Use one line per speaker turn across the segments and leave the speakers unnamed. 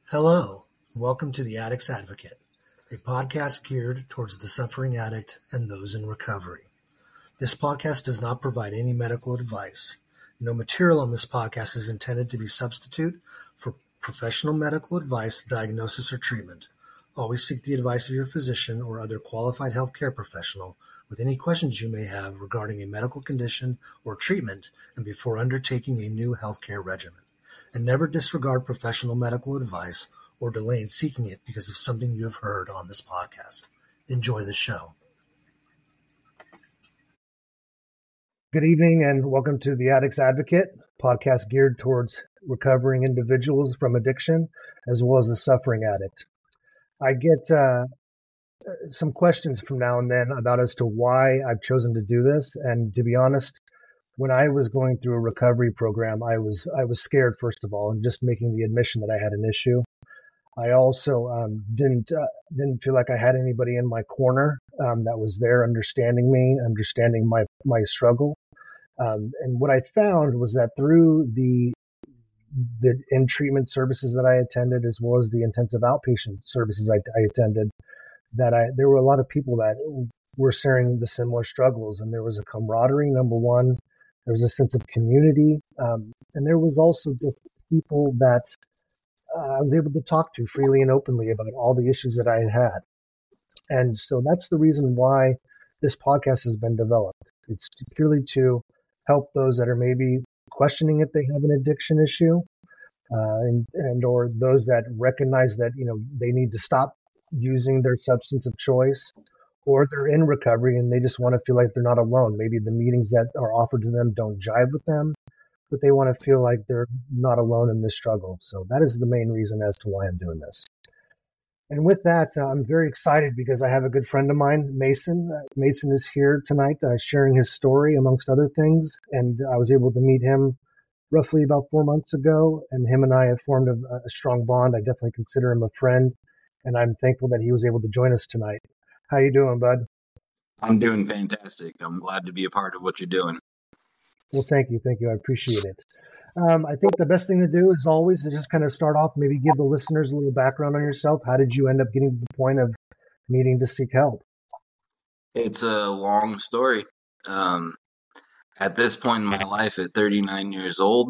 Hello, welcome to The Addict's Advocate, a podcast geared towards the suffering addict and those in recovery. This podcast does not provide any medical advice. No material on this podcast is intended to be substitute for professional medical advice, diagnosis, or treatment. Always seek the advice of your physician or other qualified healthcare professional with any questions you may have regarding a medical condition or treatment and before undertaking a new healthcare regimen. And never disregard professional medical advice or delay in seeking it because of something you have heard on this podcast. Enjoy the show. Good evening and welcome to The Addict's Advocate, podcast geared towards recovering individuals from addiction as well as the suffering addict. I get some questions from now and then about as to why I've chosen to do this. And to be honest, when I was going through a recovery program, I was scared, first of all, and just making the admission that I had an issue. I also didn't feel like I had anybody in my corner that was there understanding me, understanding my struggle. And what I found was that through the in-treatment services that I attended, as well as the intensive outpatient services I attended, that there were a lot of people that were sharing the similar struggles. And there was a camaraderie, number one. There was a sense of community. And there was also just people that I was able to talk to freely and openly about all the issues that I had. And so that's the reason why this podcast has been developed. It's purely to help those that are maybe questioning if they have an addiction issue, and or those that recognize that, they need to stop using their substance of choice, or they're in recovery and they just want to feel like they're not alone. Maybe the meetings that are offered to them don't jive with them, but they want to feel like they're not alone in this struggle. So that is the main reason as to why I'm doing this. And with that, I'm very excited because I have a good friend of mine, Mason. Mason is here tonight sharing his story, amongst other things. And I was able to meet him roughly about 4 months ago, and him and I have formed a strong bond. I definitely consider him a friend, and I'm thankful that he was able to join us tonight. How you doing, bud?
I'm doing fantastic. I'm glad to be a part of what you're doing.
Well, thank you. I appreciate it. I think the best thing to do is always to just kind of start off, maybe give the listeners a little background on yourself. How did you end up getting to the point of needing to seek help?
It's a long story. At this point in my life, at 39 years old,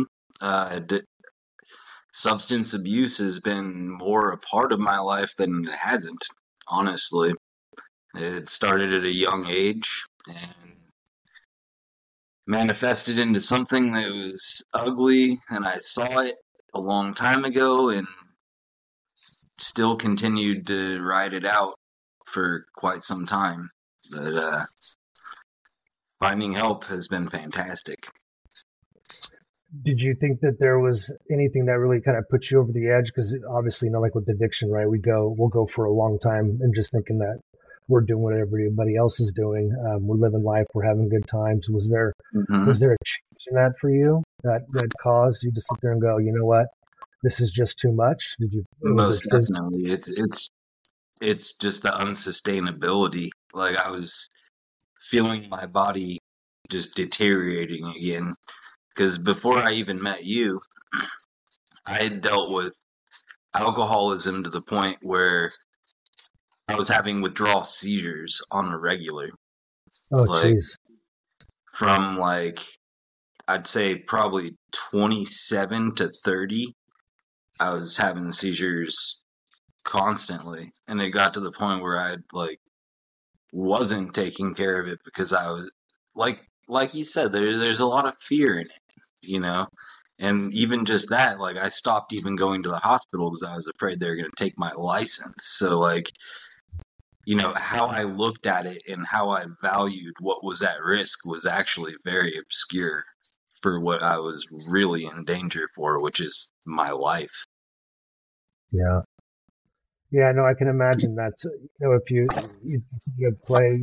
substance abuse has been more a part of my life than it hasn't, honestly. It started at a young age and manifested into something that was ugly, and I saw it a long time ago and still continued to ride it out for quite some time. But finding help has been fantastic.
Did you think that there was anything that really kind of put you over the edge? Because obviously, like with addiction, right? We'll go for a long time and just thinking that we're doing what everybody else is doing. We're living life. We're having good times. Was there a change in that for you that caused you to sit there and go, you know what, this is just too much? Did you?
Most definitely. It's just the unsustainability. Like, I was feeling my body just deteriorating again. Because before I even met you, I had dealt with alcoholism to the point where I was having withdrawal seizures on the regular.
Oh, jeez.
From I'd say probably 27 to 30, I was having seizures constantly. And it got to the point where I wasn't taking care of it because I was like you said, there's a lot of fear in it, And even just that, I stopped even going to the hospital because I was afraid they were going to take my license. So how I looked at it and how I valued what was at risk was actually very obscure for what I was really in danger for, which is my life.
Yeah. Yeah, no, I can imagine that. If you play,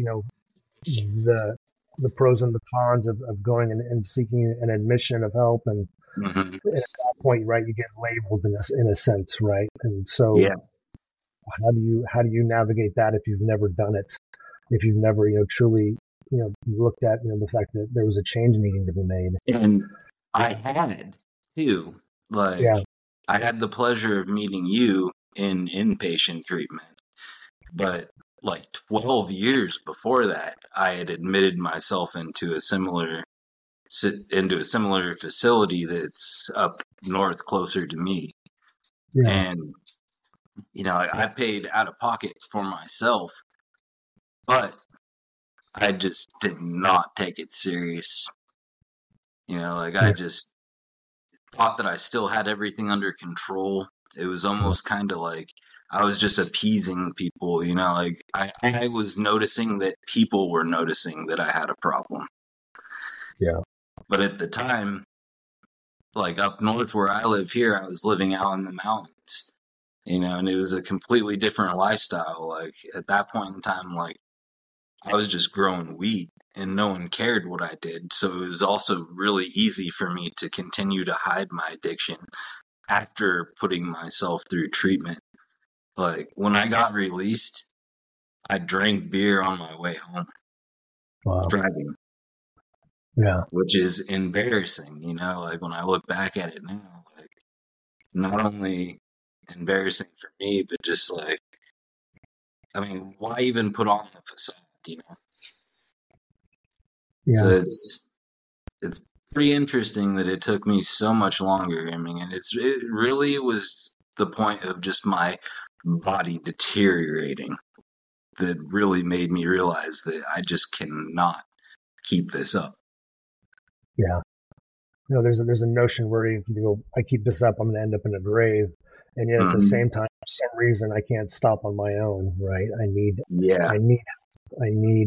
the pros and the cons of going and seeking an admission of help, and at that point, right, you get labeled in a sense, right? And so,
yeah.
How do you navigate that if you've never done it? If you've never, truly, looked at, the fact that there was a change needing to be made.
And I had too. I had the pleasure of meeting you in inpatient treatment, but like 12 years before that, I had admitted myself into a similar facility that's up north closer to me.
Yeah.
And, I paid out of pocket for myself, but I just did not take it serious. I
Yeah.
just thought that I still had everything under control. It was almost kind of like I was just appeasing people, like I was noticing that people were noticing that I had a problem.
Yeah.
But at the time, like up north where I live here, I was living out in the mountains, and it was a completely different lifestyle. Like at that point in time, like I was just growing weed and no one cared what I did. So it was also really easy for me to continue to hide my addiction after putting myself through treatment. Like when I got released, I drank beer on my way home
Wow.
driving,
Yeah.
which is embarrassing, like when I look back at it now, like not only embarrassing for me, but just like, I mean, why even put on the facade? So
Yeah.
it's pretty interesting that it took me so much longer. I mean, and it really was the point of just my body deteriorating that really made me realize that I just cannot keep this up.
Yeah. There's a notion where you go, I keep this up, I'm going to end up in a grave. And yet at the
Hmm.
same time, for some reason, I can't stop on my own, right?
Yeah.
I need, I need,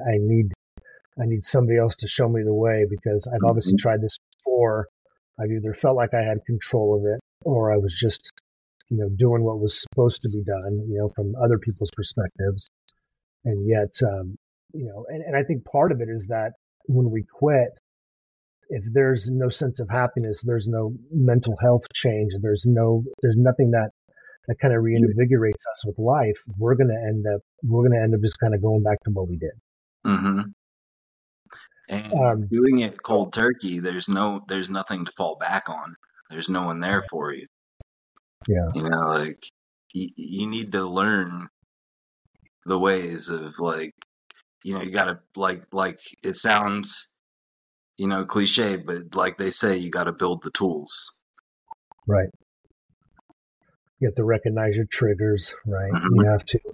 I need somebody else to show me the way because I've obviously
Hmm.
tried this before. I've either felt like I had control of it or I was just, doing what was supposed to be done, from other people's perspectives. And yet, and I think part of it is that when we quit, if there's no sense of happiness, there's no mental health change, there's nothing that kind of reinvigorates us with life, we're going to end up just kind of going back to what we did.
Hmm. And
Um,
doing it
so
cold turkey, there's nothing to fall back on. There's no one there for you.
yeah,
Like you need to learn the ways of like, you gotta like it sounds, cliche, but like they say, you gotta build the tools.
right. You have to recognize your triggers, right?
Hmm.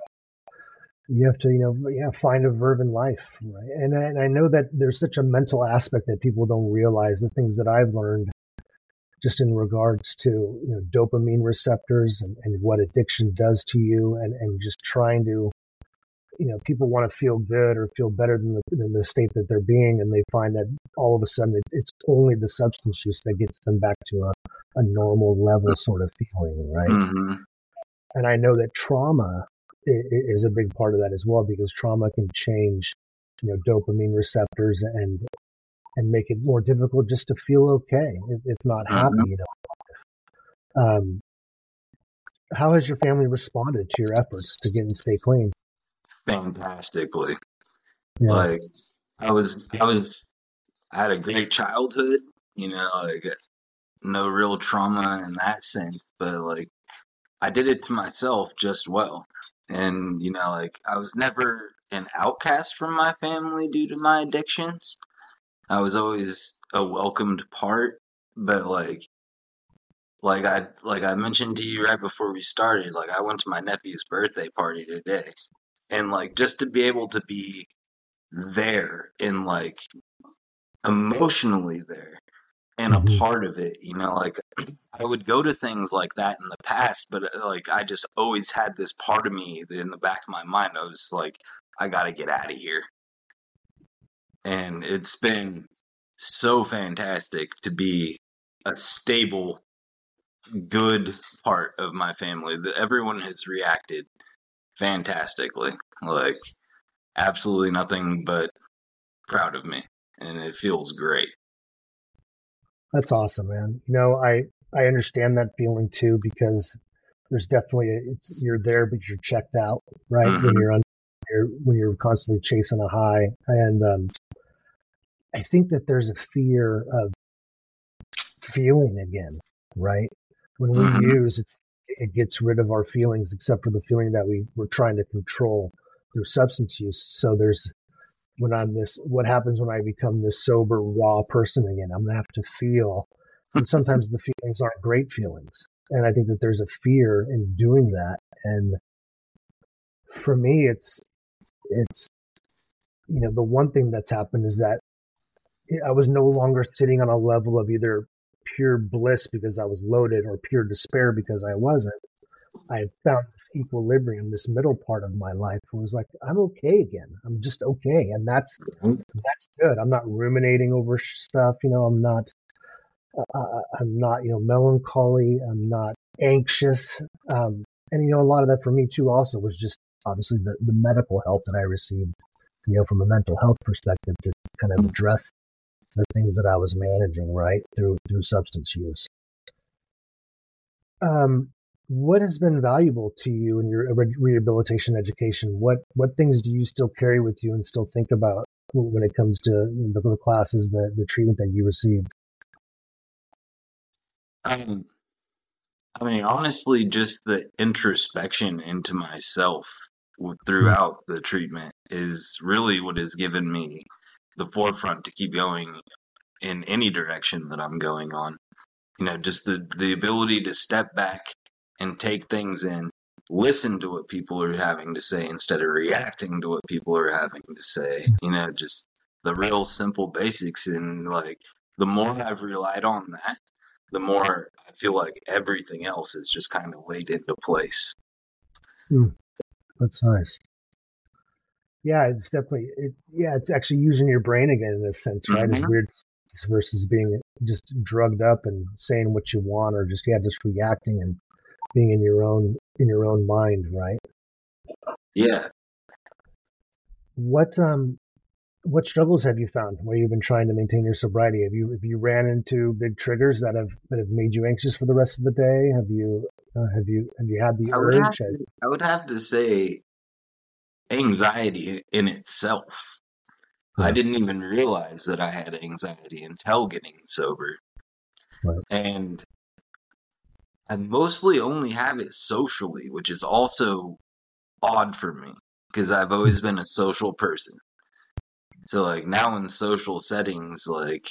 You have to, yeah, find a verb in life, right? And I know that there's such a mental aspect that people don't realize. The things that I've learned just in regards to, dopamine receptors and what addiction does to you, and just trying to, people want to feel good or feel better than the state that they're being, and they find that all of a sudden it's only the substance use that gets them back to a normal level sort of feeling, right?
Hmm.
And I know that trauma is a big part of that as well, because trauma can change, dopamine receptors and make it more difficult just to feel okay, if not happy,
Hmm.
Um, how has your family responded to your efforts to get and stay clean?
Fantastically.
Yeah.
Like I had a great childhood, like no real trauma in that sense, but like I did it to myself just well. And, like I was never an outcast from my family due to my addictions. I was always a welcomed part, but like I mentioned to you right before we started, like I went to my nephew's birthday party today. And like just to be able to be there and like emotionally there and a
Hmm.
part of it, like I would go to things like that in the past, but like I just always had this part of me in the back of my mind. I was like, I got to get out of here. And it's been so fantastic to be a stable, good part of my family. Everyone has reacted fantastically. Like, absolutely nothing but proud of me. And it feels great.
That's awesome, man. I understand that feeling too, because there's definitely you're there, but you're checked out, right? When
Hmm.
when you're constantly chasing a high. And I think that there's a fear of feeling again, right? When we
Hmm.
use, it gets rid of our feelings, except for the feeling that we're trying to control through substance use. So there's what happens when I become this sober, raw person again? I'm gonna have to feel, and sometimes the feelings aren't great feelings. And I think that there's a fear in doing that. And for me, it's the one thing that's happened is that I was no longer sitting on a level of either pure bliss because I was loaded or pure despair because I wasn't. I had found this equilibrium, this middle part of my life where it was like, I'm okay again. I'm just okay. And that's good. I'm not ruminating over stuff. I'm not, melancholy. I'm not anxious. And, a lot of that for me too also was just obviously the medical help that I received, from a mental health perspective to kind of address the things that I was managing, right, through substance use. What has been valuable to you in your rehabilitation education? What things do you still carry with you and still think about when it comes to the classes, the treatment that you received?
Um, I mean, honestly, just the introspection into myself
Mm,
throughout the treatment is really what has given me the forefront to keep going in any direction that I'm going on. Just the ability to step back and take things in, listen to what people are having to say instead of reacting to what people are having to say. Just the real simple basics. And like, the more I've relied on that, the more I feel like everything else is just kind of laid into place.
mm, that's nice. Yeah, it's definitely it's actually using your brain again in a sense, right? As
Hmm.
weird versus being just drugged up and saying what you want or just reacting and being in your own mind, right?
Yeah.
What struggles have you found where you've been trying to maintain your sobriety? Have you ran into big triggers that have made you anxious for the rest of the day? Have you had the
I would have
urge?
to, I would have to say anxiety in itself. I
Yeah,
didn't even realize that I had anxiety until getting sober.
right.
And I mostly only have it socially, which is also odd for me because I've always been a social person. So like now in social settings, like,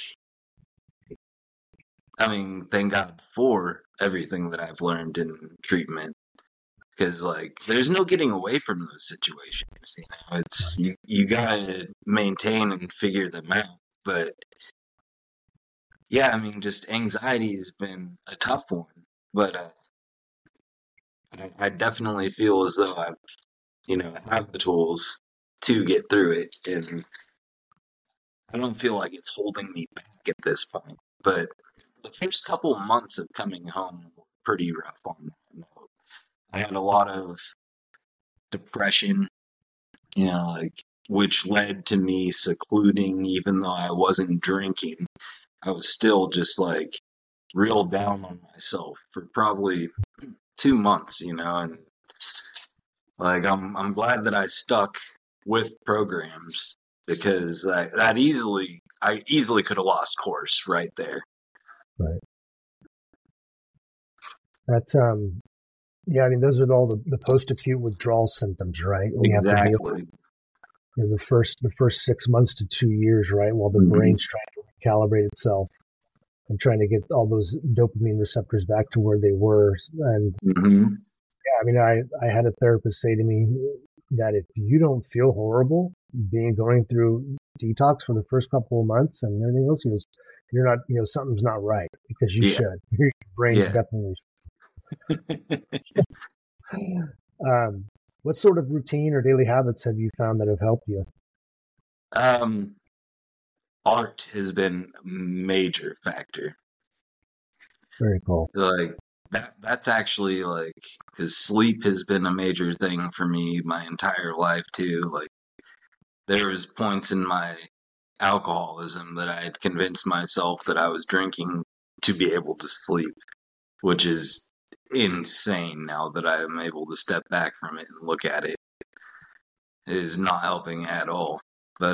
I mean, thank God for everything that I've learned in treatment because like there's no getting away from those situations. It's you gotta maintain and figure them out. But yeah, I mean, just anxiety has been a tough one. But I definitely feel as though have the tools to get through it, and I don't feel like it's holding me back at this point. But the first couple of months of coming home were pretty rough on that note. I had a lot of depression, like, which led to me secluding, even though I wasn't drinking. I was still just like real down on myself for probably 2 months, and like I'm glad that I stuck with programs because I easily could have lost course right there.
Right. That's yeah. I mean, those are all the post-acute withdrawal symptoms, right? When you have to deal
Exactly.
with the first 6 months to 2 years, right, while the
Hmm.
brain's trying to recalibrate itself and trying to get all those dopamine receptors back to where they were. And
Hmm.
yeah, I mean, I had a therapist say to me that if you don't feel horrible going through detox for the first couple of months and everything else, he goes, you're not, something's not right because you
Yeah.
should. Your brain's
Yeah.
definitely. Um, what sort of routine or daily habits have you found that have helped you?
um, Art has been a major factor.
Very cool.
Like that's actually like because sleep has been a major thing for me my entire life too. Like there was points in my alcoholism that I had convinced myself that I was drinking to be able to sleep, which is insane now that I am able to step back from it and look at it. It is not helping at all. But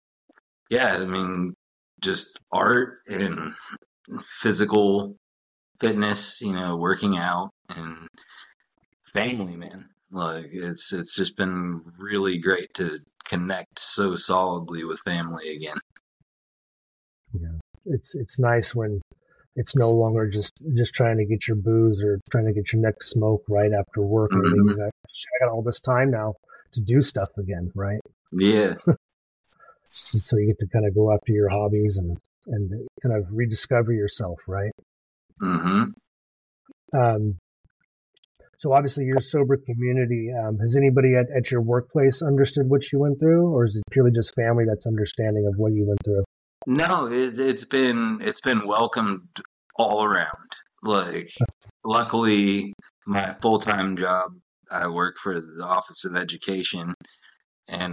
yeah, I mean just art and physical fitness, working out, and family, man. Like it's just been really great to connect so solidly with family again.
Yeah. It's nice when it's no longer just trying to get your booze or trying to get your next smoke right after work or anything.
Hmm.
I got all this time now to do stuff again, right?
Yeah.
And so you get to kind of go after your hobbies and kind of rediscover yourself, right?
Hmm.
Um, so obviously you're a sober community. Has anybody at your workplace understood what you went through, or is it purely just family that's understanding of what you went through?
No, it's been welcomed all around. Like, luckily, my full-time job, I work for the Office of Education, and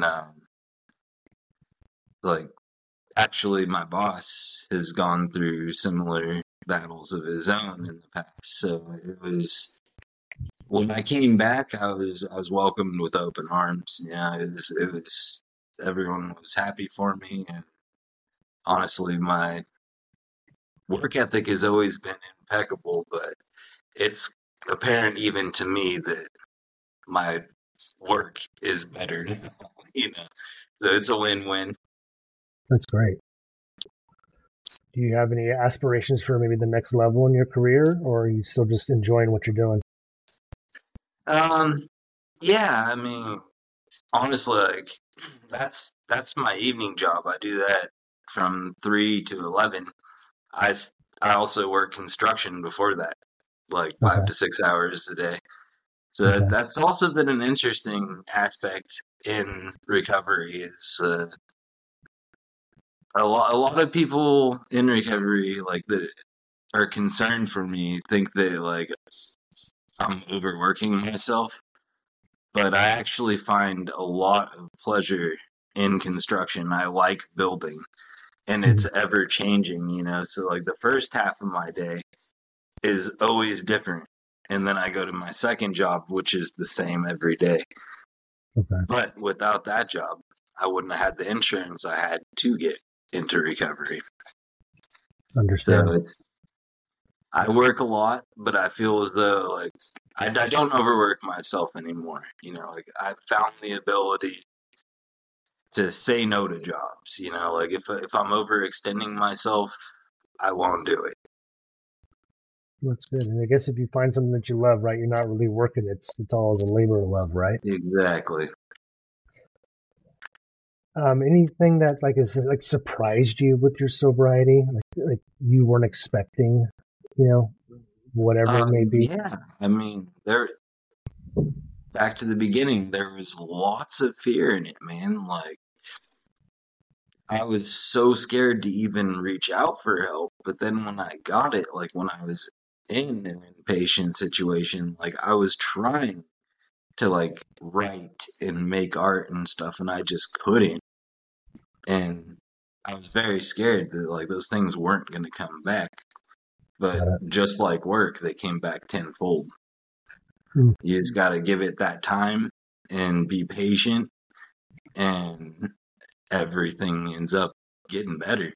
like, actually, my boss has gone through similar battles of his own in the past. So it was when I came back, I was welcomed with open arms. It was everyone was happy for me, and honestly, my work ethic has always been impeccable, but it's apparent even to me that my work is better now, you know. So it's a win-win.
That's great. Do you have any aspirations for maybe the next level in your career, or are you still just enjoying what you're doing?
Um, yeah, I mean, honestly, like that's my evening job. I do that from 3 to 11. I I also work construction before that, like five
Okay.
to six hours a day. So
Okay.
that's also been an interesting aspect in recovery. Is a lot of people in recovery like that are concerned for me think that like I'm overworking myself, but I actually find a lot of pleasure in construction. I like building, and it's
Mhm.
ever changing. So like the first half of my day is always different. And then I go to my second job, which is the same every day.
Okay.
But without that job, I wouldn't have had the insurance I had to get into recovery. So
Understand.
I work a lot, but I feel as though like I don't overwork myself anymore. Like I've found the ability to say no to jobs. Like if I'm overextending myself, I won't do it.
That's good. And I guess if you find something that you love, right, you're not really working. It's all as a labor of love, right?
Exactly.
Anything that like is like surprised you with your sobriety, like you weren't expecting, you know, whatever it may be.
Yeah. I mean, back to the beginning, there was lots of fear in it, man. Like I was so scared to even reach out for help. But then when I got it, like when I was in an inpatient situation, like I was trying to like write and make art and stuff, and I just couldn't. And I was very scared that like those things weren't going to come back. But
Got it.
just like work, they came back tenfold.
Mm.
You just got to give it that time and be patient, and everything ends up getting better.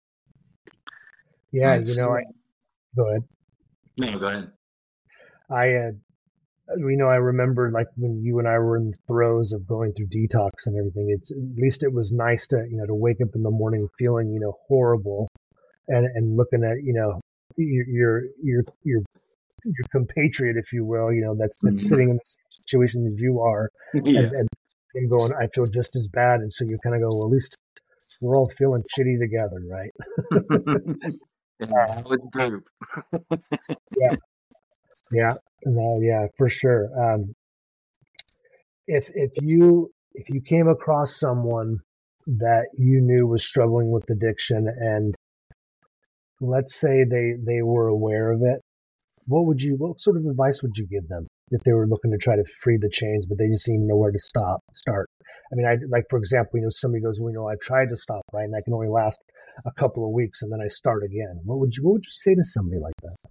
Yeah,
And it's
I go ahead.
no, go ahead.
I I remember like when you and I were in the throes of going through detox and everything. It's at least it was nice to to wake up in the morning feeling horrible and looking at your compatriot, if you will, that's
Mhm.
sitting in the same situation as you are,
Yeah.
and going, I feel just as bad, and so you kind of go, well, at least we're all feeling shitty together, right?
And now it's group.
Yeah, yeah, no, yeah, for sure. If you came across someone that you knew was struggling with addiction, and let's say they were aware of it, what sort of advice would you give them if they were looking to try to free the chains, but they just didn't even know where to start? I mean, like, for example, somebody goes, well, I've tried to stop, right? And I can only last a couple of weeks and then I start again. What would you say to somebody like that?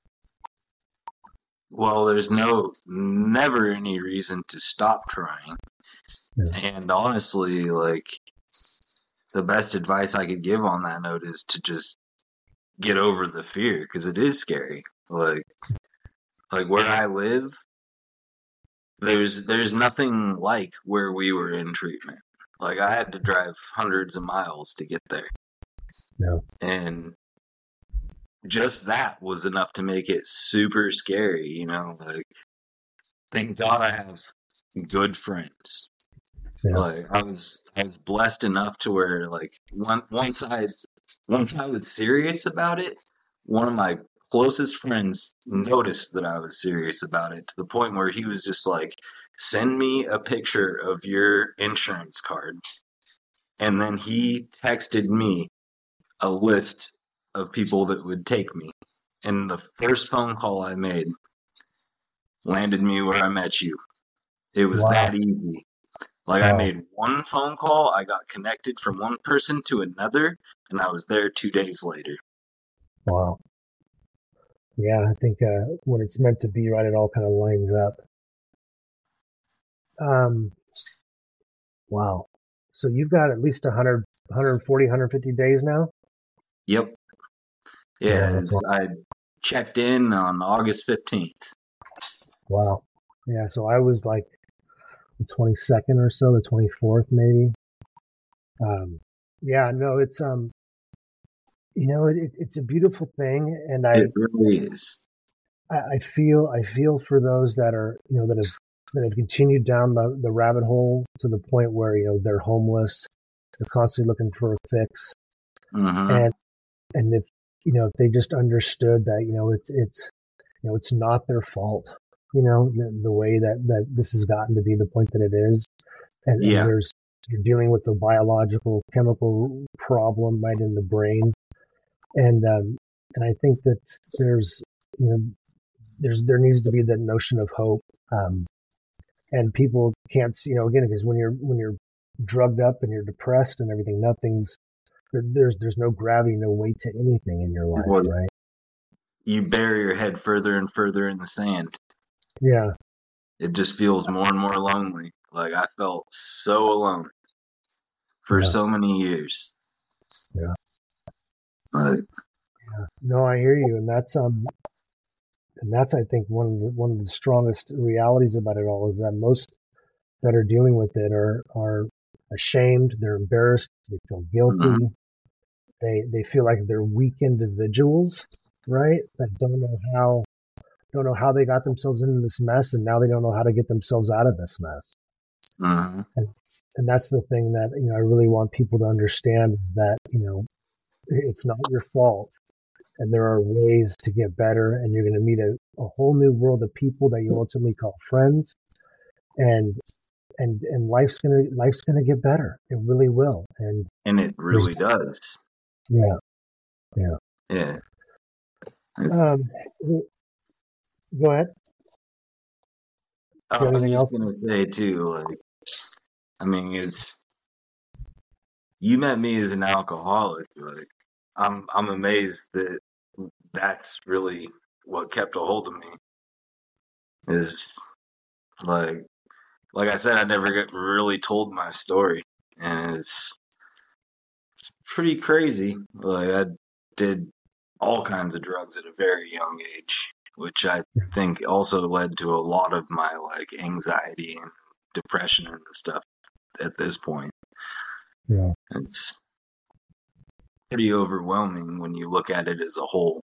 Well, there's never any reason to stop trying.
Yeah.
And honestly, like the best advice I could give on that note is to just get over the fear because it is scary. Like where I live, there's nothing like where we were in treatment. Like I had to drive hundreds of miles to get there.
No.
And just that was enough to make it super scary, you know, like thank God I have good friends.
Yeah.
Like I was blessed enough to where like once I was serious about it, one of my closest friends noticed that I was serious about it to the point where he was just like, send me a picture of your insurance card. And then he texted me a list of people that would take me. And the first phone call I made landed me where I met you. It was
Wow.
that easy. Like I
Wow.
made one phone call, I got connected from one person to another, and I was there 2 days later.
Wow. Yeah, I think when it's meant to be, right, it all kind of lines up. Um, wow. So you've got at least 100, 140, 150 days now?
Yep.
Yeah,
Yeah,
that's wow.
I checked in on August 15th.
Wow. Yeah, so I was like the 22nd or so, the 24th maybe. Yeah, no, it's it's a beautiful thing, and
It really is.
I feel for those that are, that have continued down the rabbit hole to the point where, they're homeless, they're constantly looking for a fix,
Mm-hmm.
and if if they just understood that, it's not their fault, the way that this has gotten to be the point that it is, and
Yeah.
you're dealing with a biological chemical problem right in the brain, and I think that there's you know there needs to be that notion of hope, and people can't see, again, because when you're drugged up and you're depressed and everything, there's no gravity, no weight to anything in your life,
Well,
right?
you bury your head further and further in the sand.
Yeah,
It just feels more and more lonely. Like I felt so alone for
yeah,
so many years.
yeah.
Like,
No, I hear you, and that's I think one of the strongest realities about it all is that most that are dealing with it are ashamed, they're embarrassed, they feel
mm-hmm.
guilty, they feel like they're weak individuals, right? That don't know how they got themselves into this mess, and now they don't know how to get themselves out of this mess.
Mm-hmm.
And that's the thing that I really want people to understand is that it's not your fault, and there are ways to get better, and you're going to meet a whole new world of people that you ultimately call friends, and life's gonna get better. It really will. And
And it
there's
really does.
yeah, yeah.
Yeah.
Um, go ahead. Do you have
I was
anything
just
else?
gonna say too, like, I mean, it's you met me as an alcoholic. Like, I'm amazed that that's really what kept a hold of me. Is like, like I said, I never get really told my story, and it's pretty crazy. Like, I did all kinds of drugs at a very young age, which I think also led to a lot of my like anxiety and depression and stuff at this point.
Yeah.
It's pretty overwhelming when you look at it as a whole.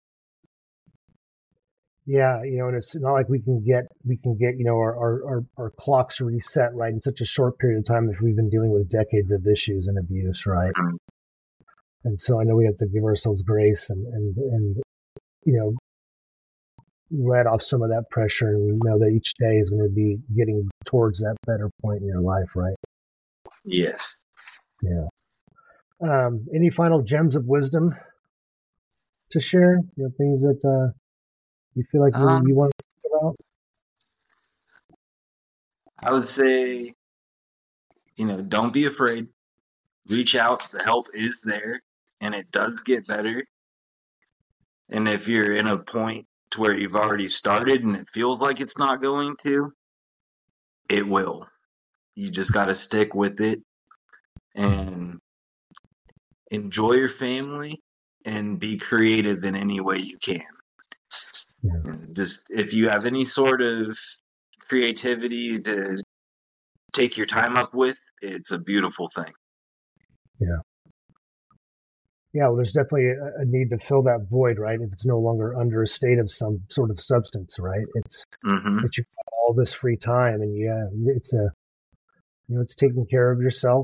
Yeah, and it's not like we can get our clocks reset right in such a short period of time if we've been dealing with decades of issues and abuse, right?
Mm,
And so I know we have to give ourselves grace and you know let off some of that pressure and know that each day is going to be getting towards that better point in your life, right?
yes.
Yeah. Any final gems of wisdom to share? Things that you feel like you
Um,
want to talk about?
I would say, don't be afraid. Reach out. The help is there, and it does get better. And if you're in a point to where you've already started and it feels like it's not going to, it will. You just got to stick with it and enjoy your family and be creative in any way you can.
Yeah.
And just if you have any sort of creativity to take your time up with, it's a beautiful thing.
Yeah. Yeah. Well, there's definitely a need to fill that void, right? If it's no longer under a state of some sort of substance, right? It's
Hmm.
that you've got all this free time, and yeah, it's it's taking care of yourself.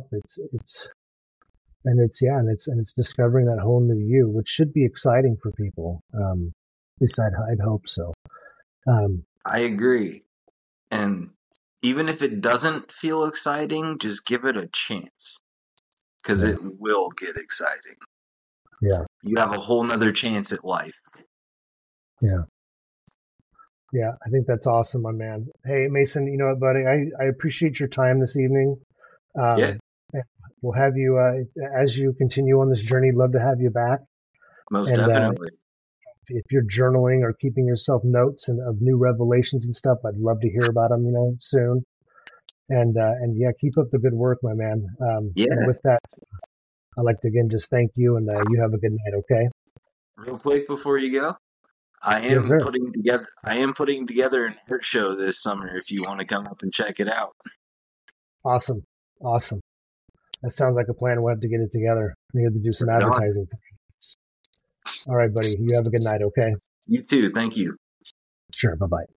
It's discovering that whole new you, which should be exciting for people. At least I'd hope so. Um,
I agree. And even if it doesn't feel exciting, just give it a chance because
yeah,
it will get exciting.
yeah,
You have a whole nother chance at life.
yeah, yeah. I think that's awesome, my man. Hey, Mason, you know what, buddy? I appreciate your time this evening.
Yeah,
Um, and we'll have you as you continue on this journey. Love to have you back.
most
And
definitely.
if you're journaling or keeping yourself notes and of new revelations and stuff, I'd love to hear about them. Soon. And yeah, keep up the good work, my man. And
Yeah,
with that, I'd like to again just thank you, and you have a good night. Okay?
real quick before you go,
Yes, sir.
I am putting together an art show this summer if you want to come up and check it out.
Awesome, awesome. That sounds like a plan. We'll have to get it together. We have to do some
Right on.
advertising. All right, buddy. You have a good night. Okay?
You too. Thank you.
Sure. Bye bye.